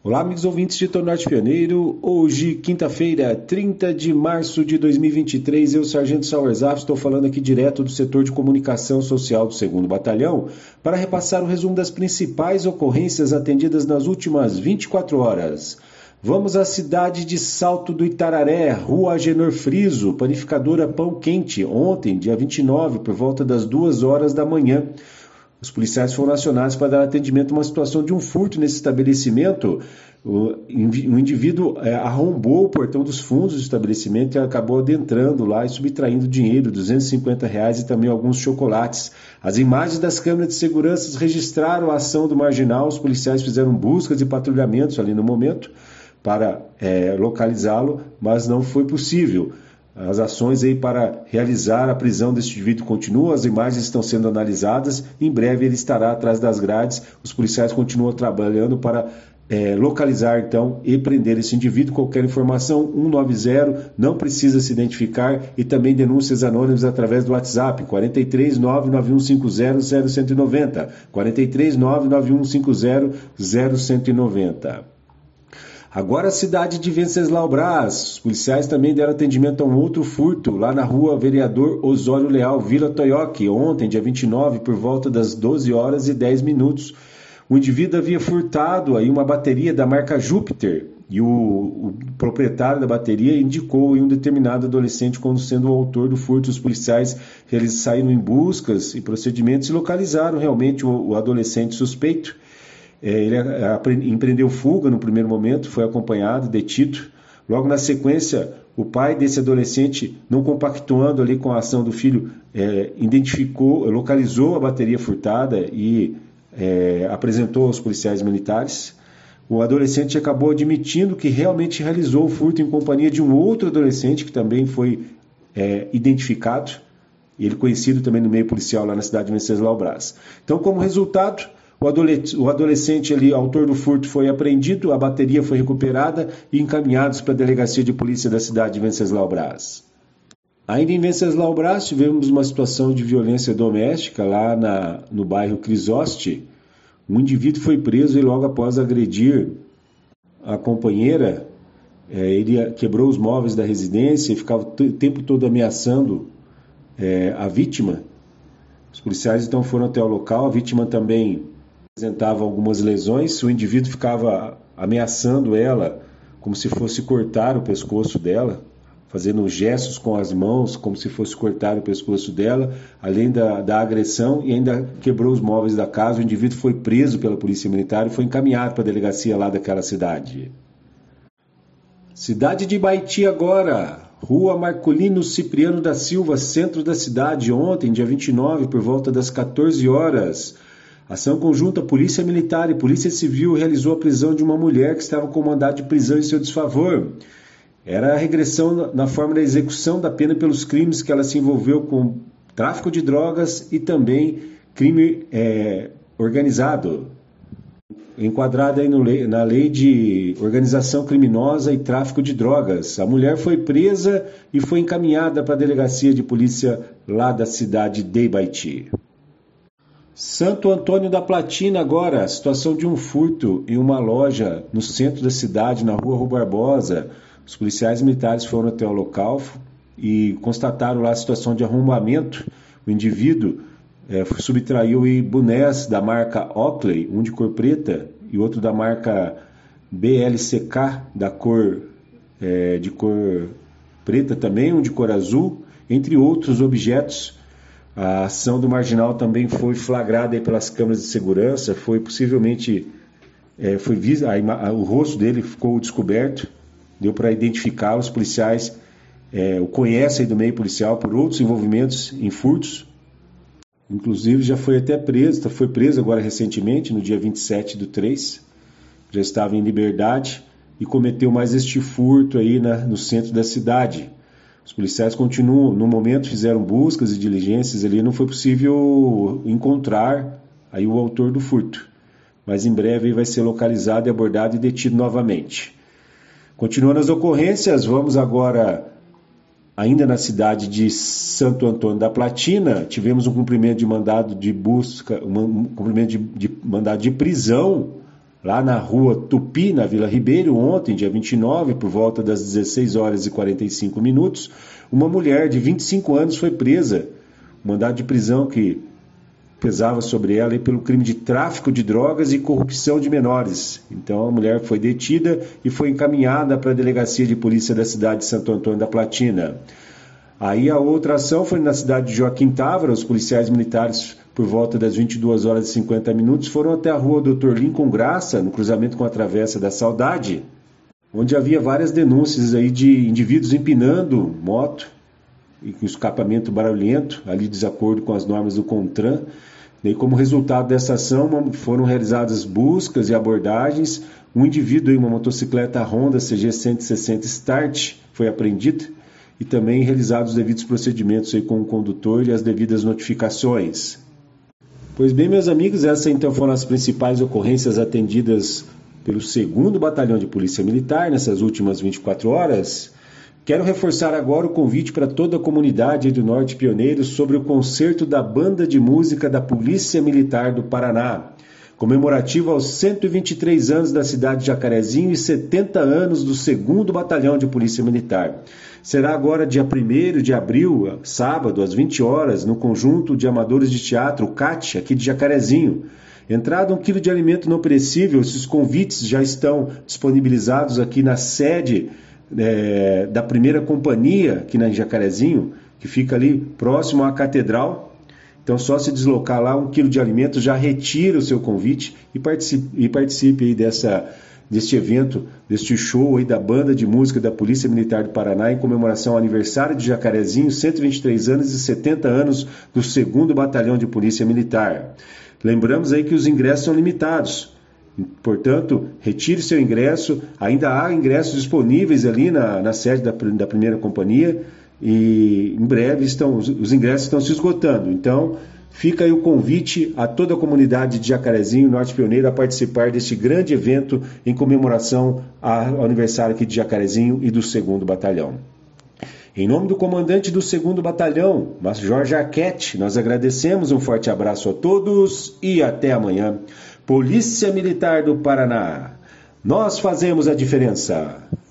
Olá, amigos ouvintes de Tornorte Pioneiro. Hoje, quinta-feira, 30 de março de 2023, eu, Sargento Sauerzaf, estou falando aqui direto do setor de comunicação social do 2º Batalhão para repassar o resumo das principais ocorrências atendidas nas últimas 24 horas. Vamos à cidade de Salto do Itararé, Rua Agenor Friso, panificadora Pão Quente, ontem, dia 29, por volta das 2 horas da manhã. Os policiais foram acionados para dar atendimento a uma situação de um furto nesse estabelecimento. O indivíduo arrombou o portão dos fundos do estabelecimento e acabou adentrando lá e subtraindo dinheiro, R$250 e também alguns chocolates. As imagens das câmeras de segurança registraram a ação do marginal. Os policiais fizeram buscas e patrulhamentos ali no momento para localizá-lo, mas não foi possível. As ações aí para realizar a prisão desse indivíduo continuam, as imagens estão sendo analisadas, em breve ele estará atrás das grades. Os policiais continuam trabalhando para localizar então e prender esse indivíduo. Qualquer informação, 190, não precisa se identificar, e também denúncias anônimas através do WhatsApp, 43 99150 0190, 43 99150 0190. Agora a cidade de Venceslau Braz. Os policiais também deram atendimento a um outro furto lá na rua Vereador Osório Leal, Vila Toioque, ontem, dia 29, por volta das 12 horas e 10 minutos. O indivíduo havia furtado aí uma bateria da marca Júpiter e o proprietário da bateria indicou um determinado adolescente como sendo o autor do furto. Os policiais eles saíram em buscas e procedimentos e localizaram realmente o adolescente suspeito. Ele empreendeu fuga no primeiro momento, foi acompanhado, detido. Logo na sequência, o pai desse adolescente, não compactuando ali com a ação do filho, localizou a bateria furtada e apresentou aos policiais militares. O adolescente acabou admitindo que realmente realizou o furto em companhia de um outro adolescente que também foi identificado, ele conhecido também no meio policial lá na cidade de Venceslau Braz. Então, como resultado, o adolescente ali, autor do furto, foi apreendido, a bateria foi recuperada e encaminhados para a delegacia de polícia da cidade de Venceslau Braz. Ainda em Venceslau Braz, tivemos uma situação de violência doméstica lá no bairro Crisoste. Um indivíduo foi preso e logo após agredir a companheira, ele quebrou os móveis da residência e ficava o tempo todo ameaçando a vítima. Os policiais então foram até o local, a vítima também apresentava algumas lesões, o indivíduo ficava ameaçando ela como se fosse cortar o pescoço dela, fazendo gestos com as mãos como se fosse cortar o pescoço dela, além da agressão, e ainda quebrou os móveis da casa. O indivíduo foi preso pela polícia militar e foi encaminhado para a delegacia lá daquela cidade. Cidade de Baiti agora, Rua Marcolino Cipriano da Silva, centro da cidade, ontem, dia 29, por volta das 14 horas. Ação conjunta Polícia Militar e Polícia Civil realizou a prisão de uma mulher que estava com mandado de prisão em seu desfavor. Era a regressão na forma da execução da pena pelos crimes que ela se envolveu com tráfico de drogas e também crime organizado, enquadrada aí na lei de organização criminosa e tráfico de drogas. A mulher foi presa e foi encaminhada para a delegacia de polícia lá da cidade de Baiti. Santo Antônio da Platina agora, situação de um furto em uma loja no centro da cidade, na rua Rui Barbosa. Os policiais militares foram até o local e constataram lá a situação de arrombamento. O indivíduo subtraiu bonés da marca Oakley, um de cor preta e outro da marca BLCK, de cor preta também, um de cor azul, entre outros objetos. A ação do marginal também foi flagrada aí pelas câmeras de segurança, foi possivelmente, o rosto dele ficou descoberto, deu para identificar. Os policiais o conhecem do meio policial por outros envolvimentos em furtos, inclusive já foi até preso, foi preso agora recentemente, no dia 27/3, já estava em liberdade e cometeu mais este furto aí no centro da cidade. Os policiais continuam, no momento fizeram buscas e diligências ali, não foi possível encontrar aí o autor do furto, mas em breve vai ser localizado e abordado e detido novamente. Continuando as ocorrências, vamos agora, ainda na cidade de Santo Antônio da Platina, tivemos um cumprimento de mandado de busca, um cumprimento de mandado de prisão lá na rua Tupi, na Vila Ribeiro, ontem, dia 29, por volta das 16 horas e 45 minutos, uma mulher de 25 anos foi presa. Um mandado de prisão que pesava sobre ela pelo crime de tráfico de drogas e corrupção de menores. Então a mulher foi detida e foi encaminhada para a delegacia de polícia da cidade de Santo Antônio da Platina. Aí a outra ação foi na cidade de Joaquim Távora. Os policiais militares, por volta das 22 horas e 50 minutos, foram até a rua Dr. Lincoln Graça, no cruzamento com a Travessa da Saudade, onde havia várias denúncias aí de indivíduos empinando moto e com escapamento barulhento, ali de desacordo com as normas do CONTRAN. E como resultado dessa ação, foram realizadas buscas e abordagens. Um indivíduo em uma motocicleta Honda CG 160 Start foi apreendido e também realizados os devidos procedimentos aí com o condutor e as devidas notificações. Pois bem, meus amigos, essas então foram as principais ocorrências atendidas pelo 2º Batalhão de Polícia Militar nessas últimas 24 horas. Quero reforçar agora o convite para toda a comunidade do Norte Pioneiro sobre o concerto da Banda de Música da Polícia Militar do Paraná, comemorativo aos 123 anos da cidade de Jacarezinho e 70 anos do 2º Batalhão de Polícia Militar. Será agora dia 1º de abril, sábado, às 20 horas, no Conjunto de Amadores de Teatro, CAT, aqui de Jacarezinho. Entrada 1 quilo de alimento não perecível. Esses convites já estão disponibilizados aqui na sede da primeira companhia, aqui na Jacarezinho, que fica ali próximo à Catedral. Então, só se deslocar lá, 1 quilo de alimento, já retira o seu convite e participe aí deste evento, deste show aí da Banda de Música da Polícia Militar do Paraná, em comemoração ao aniversário de Jacarezinho, 123 anos e 70 anos do 2º Batalhão de Polícia Militar. Lembramos aí que os ingressos são limitados. Portanto, retire seu ingresso. Ainda há ingressos disponíveis ali na sede da primeira companhia. E em breve os ingressos estão se esgotando. Então, fica aí o convite a toda a comunidade de Jacarezinho, Norte Pioneiro, a participar deste grande evento em comemoração ao aniversário aqui de Jacarezinho e do 2º Batalhão. Em nome do comandante do 2º Batalhão, Major Arquette, nós agradecemos, um forte abraço a todos e até amanhã. Polícia Militar do Paraná, nós fazemos a diferença.